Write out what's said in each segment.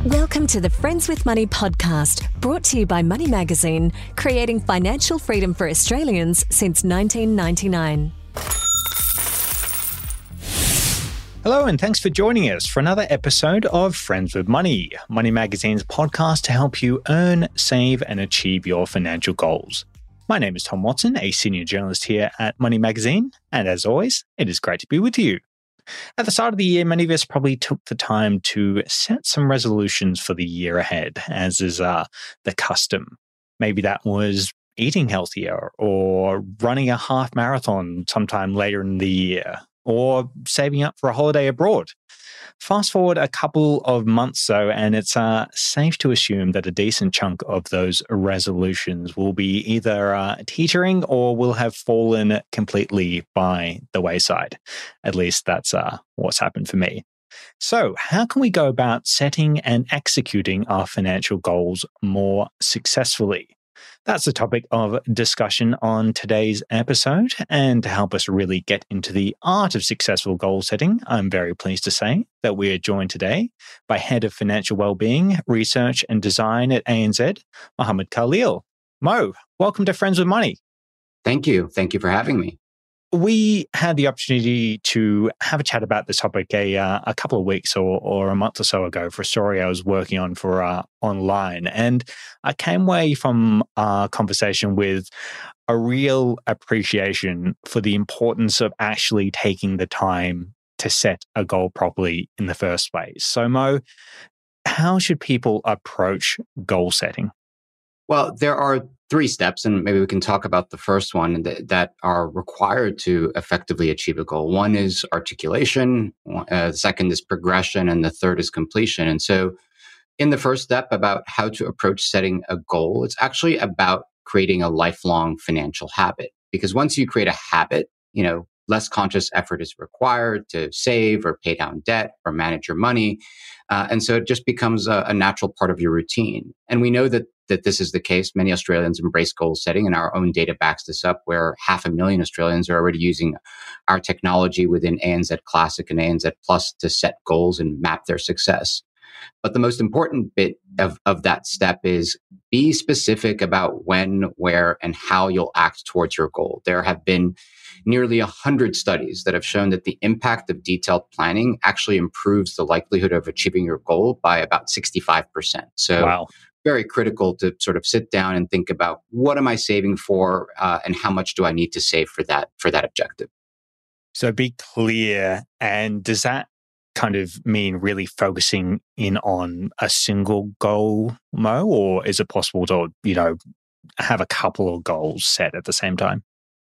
Welcome to the Friends with Money podcast, brought to you by Money Magazine, creating financial freedom for Australians since 1999. Hello, and thanks for joining us for another episode of Friends with Money, Money Magazine's podcast to help you earn, save, and achieve your financial goals. My name is Tom Watson, a senior journalist here at Money Magazine, and as always, it is great to be with you. At the start of the year, many of us probably took the time to set some resolutions for the year ahead, as is the custom. Maybe that was eating healthier, or running a half marathon sometime later in the year, or saving up for a holiday abroad. Fast forward a couple of months, though, and it's safe to assume that a decent chunk of those resolutions will be either teetering or will have fallen completely by the wayside. At least that's what's happened for me. So, how can we go about setting and executing our financial goals more successfully? That's the topic of discussion on today's episode. And to help us really get into the art of successful goal setting, I'm very pleased to say that we are joined today by Head of Financial Wellbeing, Research and Design at ANZ, Mohammed Khalil. Mo, welcome to Friends with Money. Thank you. Thank you for having me. We had the opportunity to have a chat about this topic a couple of weeks or a month or so ago for a story I was working on for online. And I came away from our conversation with a real appreciation for the importance of actually taking the time to set a goal properly in the first place. So Mo, how should people approach goal setting? Well, there are 3 steps, and maybe we can talk about the first one that are required to effectively achieve a goal. One is articulation, the second is progression, and the third is completion. And so in the first step about how to approach setting a goal, it's actually about creating a lifelong financial habit. Because once you create a habit, less conscious effort is required to save or pay down debt or manage your money. And so it just becomes a natural part of your routine. And we know that this is the case. Many Australians embrace goal setting, and our own data backs this up, where 500,000 Australians are already using our technology within ANZ Classic and ANZ Plus to set goals and map their success. But the most important bit of that step is be specific about when, where, and how you'll act towards your goal. There have been nearly 100 studies that have shown that the impact of detailed planning actually improves the likelihood of achieving your goal by about 65%. So wow. Very critical to sort of sit down and think about what am I saving for and how much do I need to save for that objective. So be clear. And does that kind of mean really focusing in on a single goal, Mo, or is it possible to, have a couple of goals set at the same time?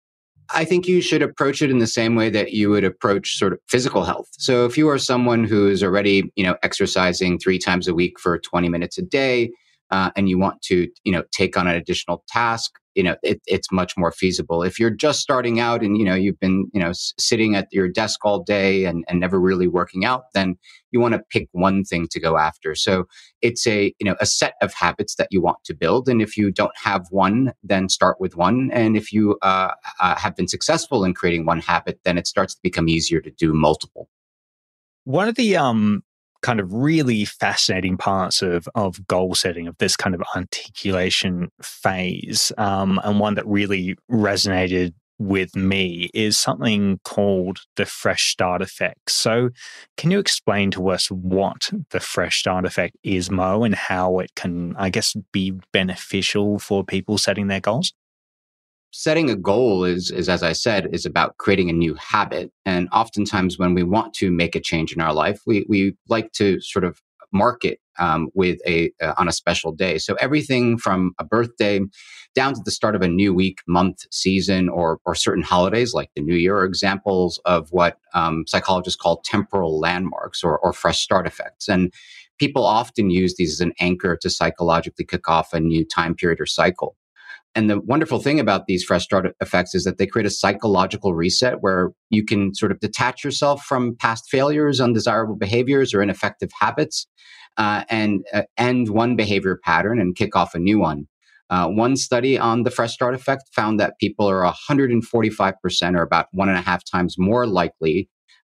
I think you should approach it in the same way that you would approach sort of physical health. So if you are someone who is already, exercising 3 times a week for 20 minutes a day, and you want to, take on an additional task, it's much more feasible. If you're just starting out and, you've been, sitting at your desk all day and never really working out, then you want to pick one thing to go after. So it's a set of habits that you want to build. And if you don't have one, then start with one. And if you have been successful in creating one habit, then it starts to become easier to do multiple. One of the kind of really fascinating parts of goal setting, of this kind of articulation phase, and one that really resonated with me, is something called the fresh start effect. So can you explain to us what the fresh start effect is, Mo, and how it can, I guess, be beneficial for people setting their goals? Setting a goal is, as I said, is about creating a new habit. And oftentimes when we want to make a change in our life, we like to sort of mark it with on a special day. So everything from a birthday down to the start of a new week, month, season, or certain holidays like the New Year are examples of what psychologists call temporal landmarks or fresh start effects. And people often use these as an anchor to psychologically kick off a new time period or cycle. And the wonderful thing about these fresh start effects is that they create a psychological reset where you can sort of detach yourself from past failures, undesirable behaviors, or ineffective habits, and end one behavior pattern and kick off a new one. One study on the fresh start effect found that people are 145%, or about 1.5 times more likely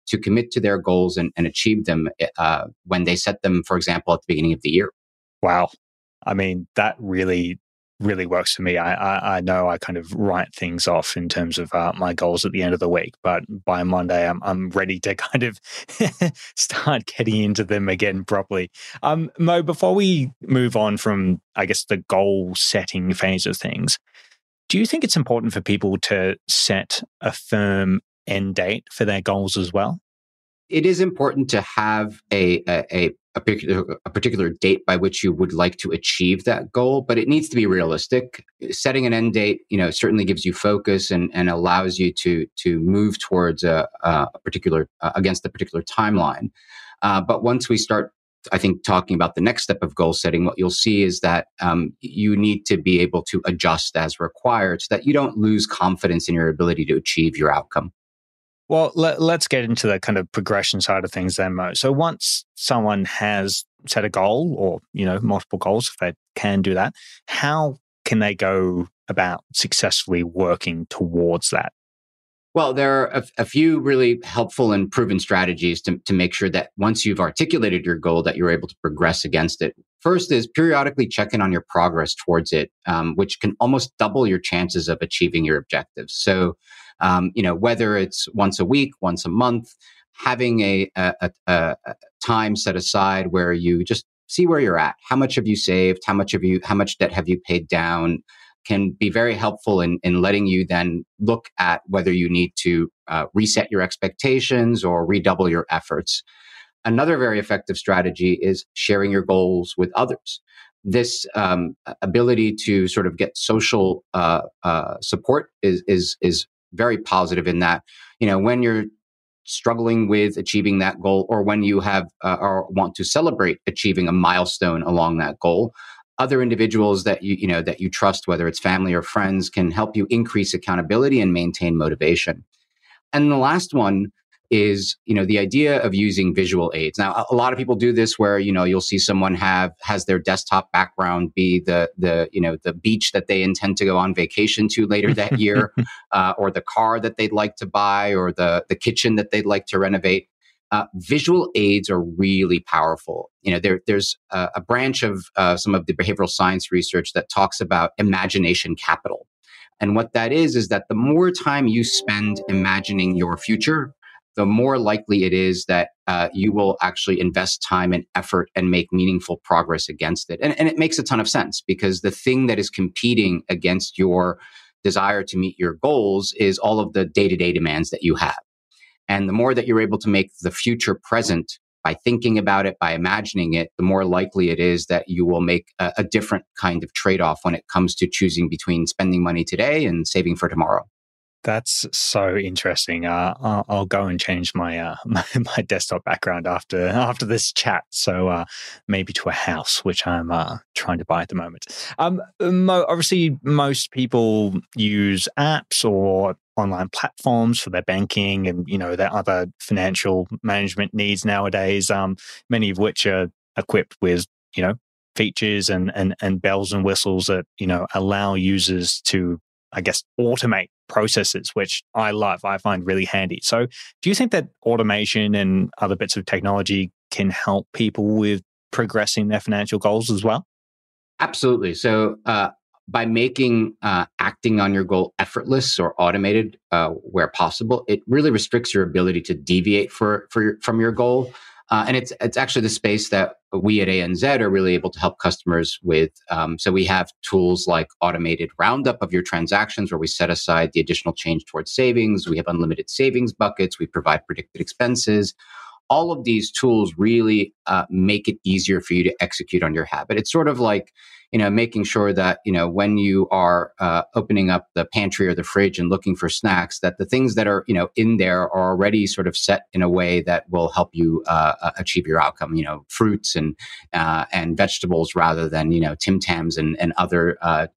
to commit to their goals and achieve them when they set them, for example, at the beginning of the year. Wow. I mean, that really works for me. I know I kind of write things off in terms of my goals at the end of the week, but by Monday, I'm ready to kind of start getting into them again properly. Mo, before we move on from, I guess, the goal setting phase of things, do you think it's important for people to set a firm end date for their goals as well? It is important to have a particular date by which you would like to achieve that goal, but it needs to be realistic. Setting an end date, certainly gives you focus and allows you to move towards a particular against a particular timeline. But once we start, I think, talking about the next step of goal setting, what you'll see is that you need to be able to adjust as required so that you don't lose confidence in your ability to achieve your outcome. Well, let's get into the kind of progression side of things then, Mo. So once someone has set a goal or, multiple goals, if they can do that, how can they go about successfully working towards that? Well, there are a few really helpful and proven strategies to make sure that once you've articulated your goal, that you're able to progress against it. First is periodically check in on your progress towards it, which can almost double your chances of achieving your objectives. So, whether it's once a week, once a month, having a time set aside where you just see where you're at. How much have you saved? How much debt have you paid down? Can be very helpful in letting you then look at whether you need to reset your expectations or redouble your efforts. Another very effective strategy is sharing your goals with others. This ability to sort of get social support is very positive in that, when you're struggling with achieving that goal, or when you have or want to celebrate achieving a milestone along that goal, other individuals that you trust, whether it's family or friends, can help you increase accountability and maintain motivation. And the last one is, the idea of using visual aids. Now, a lot of people do this where, you'll see someone has their desktop background be the beach that they intend to go on vacation to later that year, or the car that they'd like to buy, or the kitchen that they'd like to renovate. Visual aids are really powerful. There's a branch of some of the behavioral science research that talks about imagination capital. And what that is that the more time you spend imagining your future, the more likely it is that you will actually invest time and effort and make meaningful progress against it. And it makes a ton of sense, because the thing that is competing against your desire to meet your goals is all of the day-to-day demands that you have. And the more that you're able to make the future present by thinking about it, by imagining it, the more likely it is that you will make a different kind of trade-off when it comes to choosing between spending money today and saving for tomorrow. That's so interesting. I'll go and change my my desktop background after this chat. So maybe to a house, which I'm trying to buy at the moment. Obviously, most people use apps or online platforms for their banking and their other financial management needs nowadays. Many of which are equipped with features and bells and whistles that allow users to, I guess, automate processes, which I love. I find really handy. So do you think that automation and other bits of technology can help people with progressing their financial goals as well? Absolutely. So by making acting on your goal effortless or automated where possible, it really restricts your ability to deviate from your goal. And it's actually the space that we at ANZ are really able to help customers with. So we have tools like automated roundup of your transactions, where we set aside the additional change towards savings. We have unlimited savings buckets. We provide predicted expenses. All of these tools really make it easier for you to execute on your habit. It's sort of like, making sure that, when you are opening up the pantry or the fridge and looking for snacks, that the things that are, in there are already sort of set in a way that will help you achieve your outcome, fruits and vegetables rather than, Tim Tams and other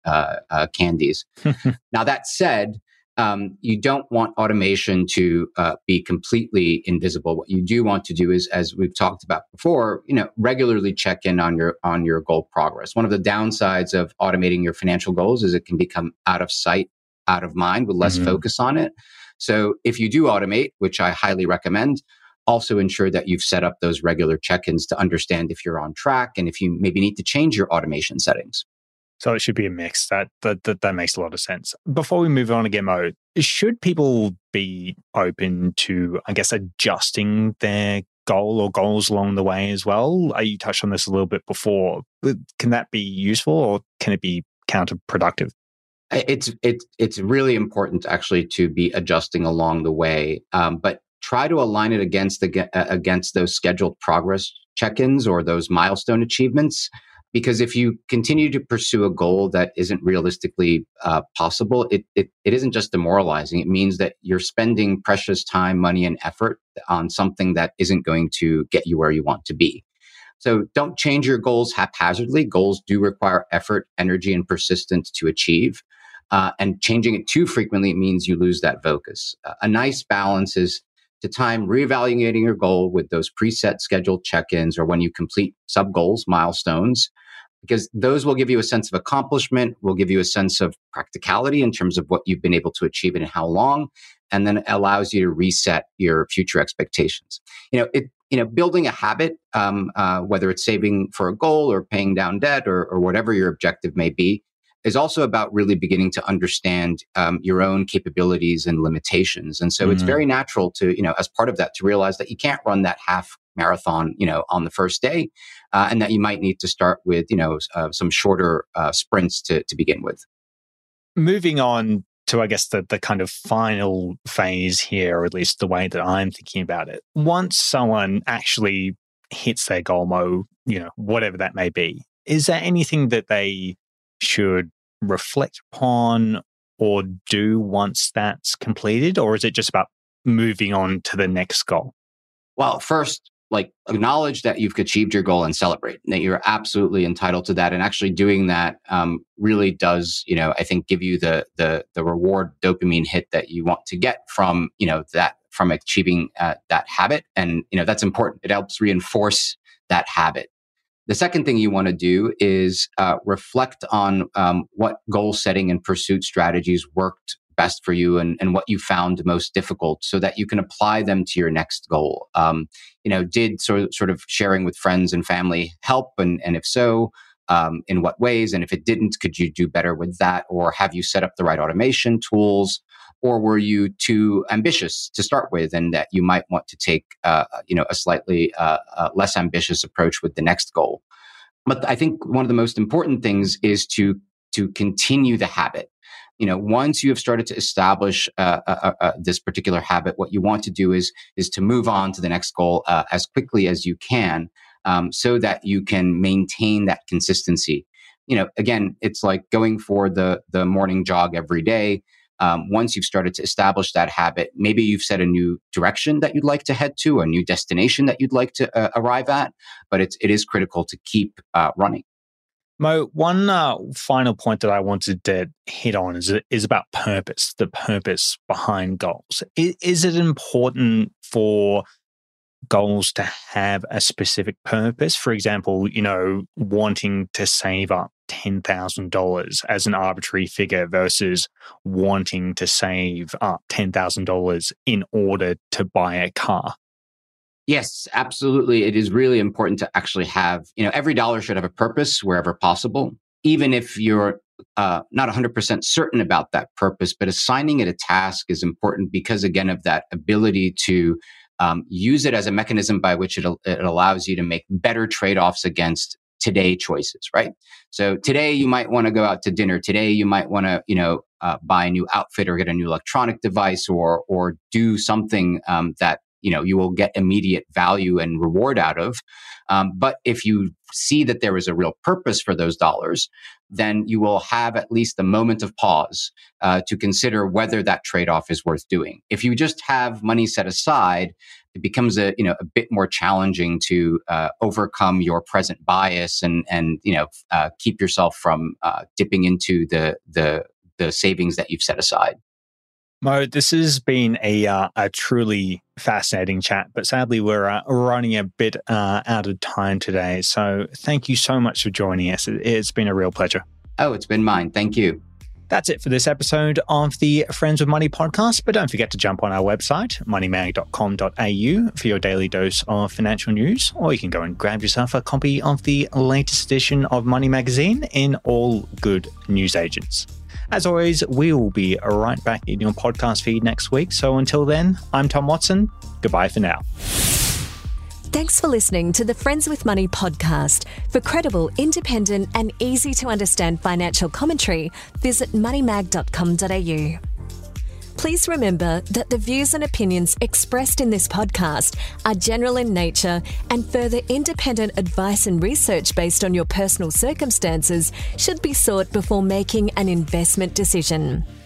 candies. Now, that said, you don't want automation to be completely invisible. What you do want to do is, as we've talked about before, regularly check in on your goal progress. One of the downsides of automating your financial goals is it can become out of sight, out of mind, with less focus on it. So if you do automate, which I highly recommend, Also ensure that you've set up those regular check-ins to understand if you're on track and if you maybe need to change your automation settings. So it should be a mix. That makes a lot of sense. Before we move on again, Mo, should people be open to, I guess, adjusting their goal or goals along the way as well? You touched on this a little bit before. Can that be useful or can it be counterproductive? It's really important actually to be adjusting along the way, but try to align it against those scheduled progress check-ins or those milestone achievements. Because if you continue to pursue a goal that isn't realistically possible, it isn't just demoralizing. It means that you're spending precious time, money, and effort on something that isn't going to get you where you want to be. So don't change your goals haphazardly. Goals do require effort, energy, and persistence to achieve. And changing it too frequently means you lose that focus. A nice balance is to time reevaluating your goal with those preset scheduled check-ins or when you complete sub-goals, milestones, because those will give you a sense of accomplishment, will give you a sense of practicality in terms of what you've been able to achieve and how long, and then it allows you to reset your future expectations. Building a habit, whether it's saving for a goal or paying down debt or whatever your objective may be, is also about really beginning to understand your own capabilities and limitations. And so it's very natural to, as part of that, to realize that you can't run that half marathon, on the first day, and that you might need to start with, some shorter sprints to begin with. Moving on to, I guess, the kind of final phase here, or at least the way that I'm thinking about it. Once someone actually hits their goal, Mo, whatever that may be, is there anything that they should reflect upon or do once that's completed? Or is it just about moving on to the next goal? Well, first, acknowledge that you've achieved your goal and celebrate that you're absolutely entitled to that. And actually doing that really does, I think give you the reward dopamine hit that you want to get from, from achieving that habit. And, that's important. It helps reinforce that habit. The second thing you want to do is reflect on what goal setting and pursuit strategies worked best for you and what you found most difficult so that you can apply them to your next goal. Did sort of sharing with friends and family help? And if so, in what ways? And if it didn't, could you do better with that? Or have you set up the right automation tools? Or were you too ambitious to start with and that you might want to take, a slightly less ambitious approach with the next goal? But I think one of the most important things is to continue the habit. Once you have started to establish this particular habit, what you want to do is to move on to the next goal as quickly as you can, so that you can maintain that consistency. Again, it's like going for the morning jog every day. Once you've started to establish that habit, maybe you've set a new direction that you'd like to head to, a new destination that you'd like to arrive at, but it is critical to keep running. Mo, one final point that I wanted to hit on is about purpose, the purpose behind goals. Is it important for goals to have a specific purpose? For example, wanting to save up $10,000 as an arbitrary figure versus wanting to save up $10,000 in order to buy a car. Yes, absolutely. It is really important to actually have, every dollar should have a purpose wherever possible, even if you're not 100% certain about that purpose, but assigning it a task is important because, again, of that ability to use it as a mechanism by which it allows you to make better trade-offs against today choices, right? So today you might want to go out to dinner. Today you might want to, buy a new outfit or get a new electronic device or do something that you will get immediate value and reward out of. But if you see that there is a real purpose for those dollars, then you will have at least a moment of pause to consider whether that trade-off is worth doing. If you just have money set aside, it becomes a bit more challenging to overcome your present bias and keep yourself from dipping into the savings that you've set aside. Mo, this has been a truly fascinating chat, but sadly we're running a bit out of time today. So thank you so much for joining us. It's been a real pleasure. Oh, it's been mine. Thank you. That's it for this episode of the Friends with Money podcast, but don't forget to jump on our website, moneymag.com.au, for your daily dose of financial news, or you can go and grab yourself a copy of the latest edition of Money Magazine in all good newsagents. As always, we will be right back in your podcast feed next week, so until then, I'm Tom Watson. Goodbye for now. Thanks for listening to the Friends with Money podcast. For credible, independent and easy to understand financial commentary, visit moneymag.com.au. Please remember that the views and opinions expressed in this podcast are general in nature, and further independent advice and research based on your personal circumstances should be sought before making an investment decision.